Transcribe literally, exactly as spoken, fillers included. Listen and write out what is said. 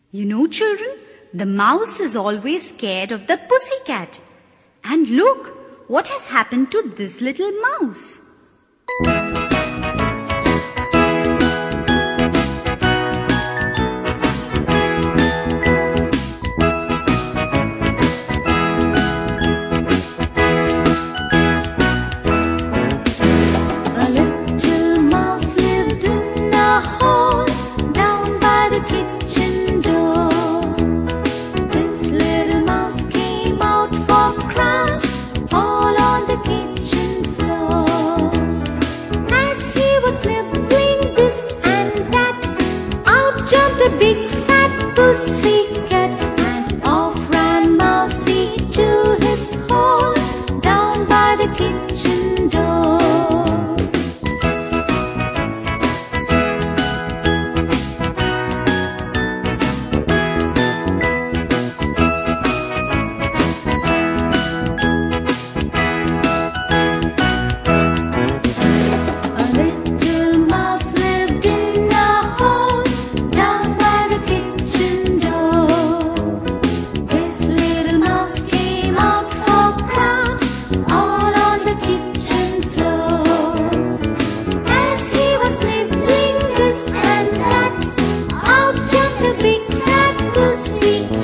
You know, children, the mouse is always scared of the pussycat. And look, what has happened to this little mouse? Big fat pussy